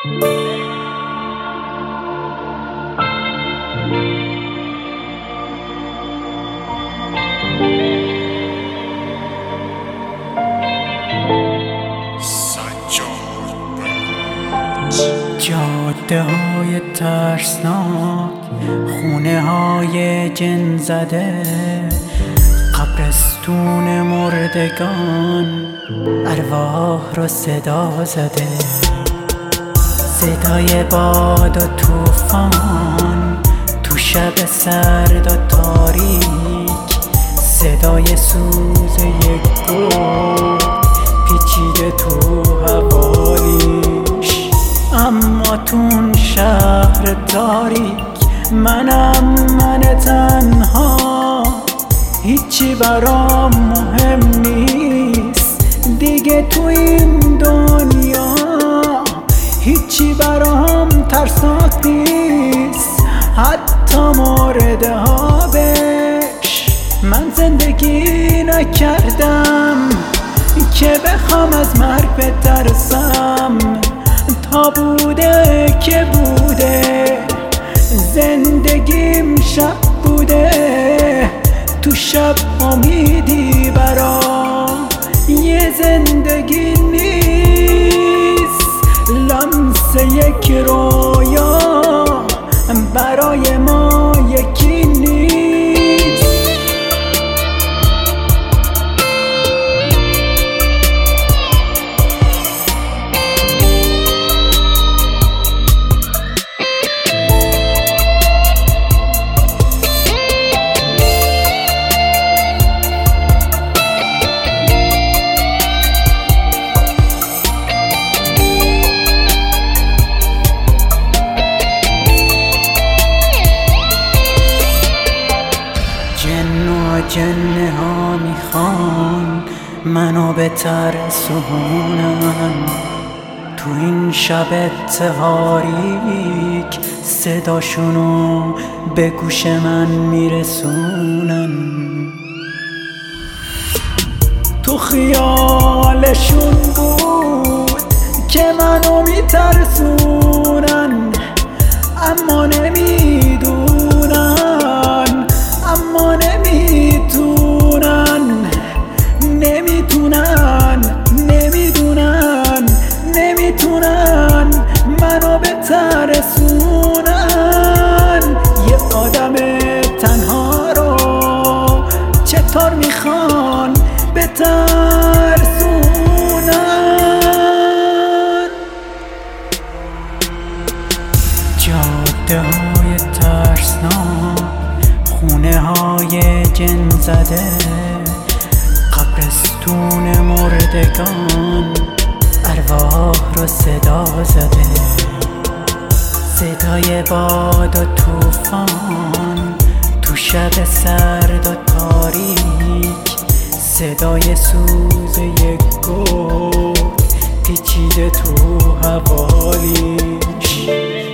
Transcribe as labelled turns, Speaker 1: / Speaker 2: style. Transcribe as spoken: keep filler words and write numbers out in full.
Speaker 1: جاده های ترسناک، خونه های جن زده، قبرستون مردگان، ارواح رو صدا زده. صدای باد و طوفان تو شب سرد و تاریک، صدای سوز یک گل پیچیده تو حوالیش. اما تون شهر تاریک منم من تنها، هیچی برام مهم نیست دیگه تو این دنیا، هیچی برام ترسناک نیست حتی مورد آبش. من زندگی نکردم که بخوام از مرگ بترسم، تا بوده که بوده، زندگیم شب بوده، تو شب امیدی برا یه زندگی نیست، لمس یک رویا برای ما یکی نیست. جنه ها میخوان منو به ترسونن، تو این شب تاریک صداشونو به گوش من میرسونن. تو خیالشون بود که منو میترسونن، اما نمیدونن اما نمیتونن نمیتونن نمیدونن نمیتونن منو بترسونن. یه آدم تنها رو چطور میخوان بترسونن؟ جاده های ترسناک، خونه های جن زده، قبرستون مردگان، ارواح رو صدا زده. صدای باد و طوفان تو شب سرد و تاریک، صدای سوز یک گل پیچیده تو حوالیش.